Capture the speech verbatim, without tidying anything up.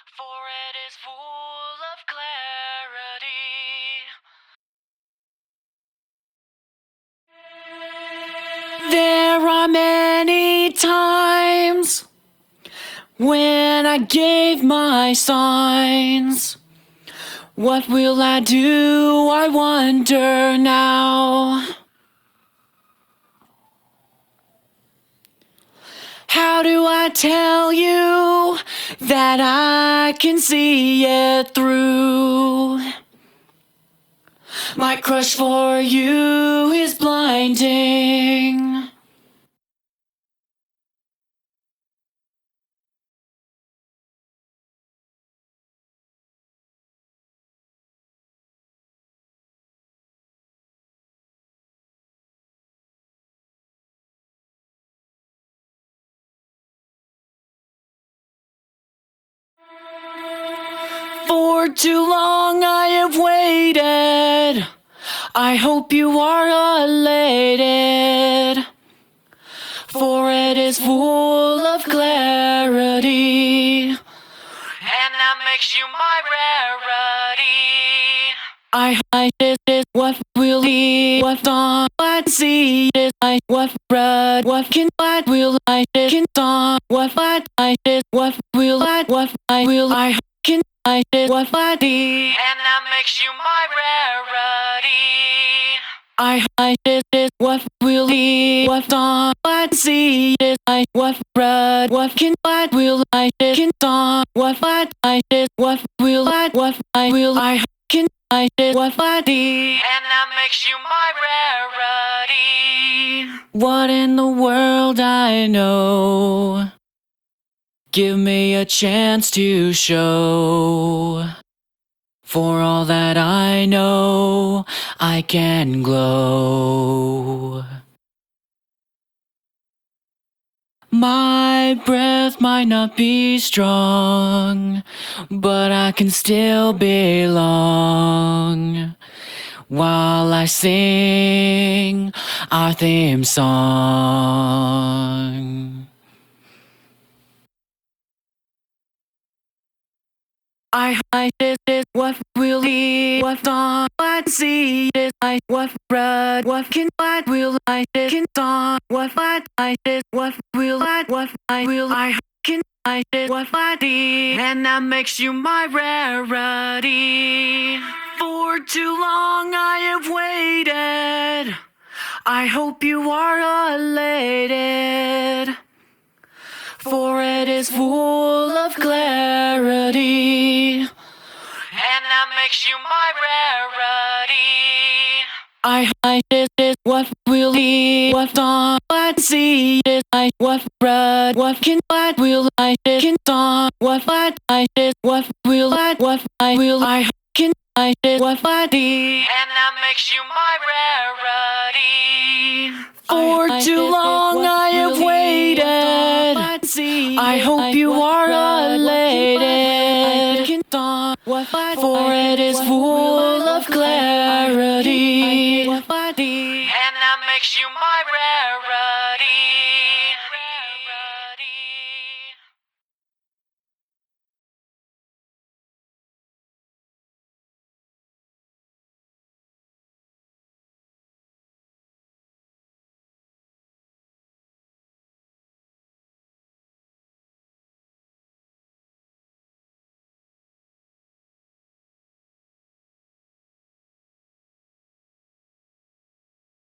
for it is full of clarity. There are many times when I gave my signs. What will I do, I wonder now. How do I tell you that I can see it through? My crush for you is blinding. For too long I have waited. I hope you are elated, for it is full of clarity, and that makes you my rarity. I hide it, it, what will be, what on, what see it, I, what red, what can, what will I, it can on, what, what I did, what will I, what I will I, can I did, what I be, and that makes you my rarity. I hide it, it, what will be, what on, what see it, I, what red, what can, what will I, it can on, what, what I did, what will I, what I will I, can I did, what I be, and that makes you my rarity. What in the world I know? Give me a chance to show. For all that I know, I can glow. My breath might not be strong, but I can still belong while I sing our theme song. I hide it, it, what will be, what on, what see it, I, what red, what can, what will I, it can on, what, what I did, what will I, what I will I, can I did, what I be, and that makes you my rarity. For too long I have waited, I hope you are elated, for it is full of clarity, and that makes you my rarity. I hide it, it, what will be, what on, what see it, I, what red, what can, what will I, it can on, what, what I did, what will I, what I will I, can I did, what I be, and that makes you my rarity. For too long I have waited, I hope you are elated, for it is full of clarity, and that makes you my rarity.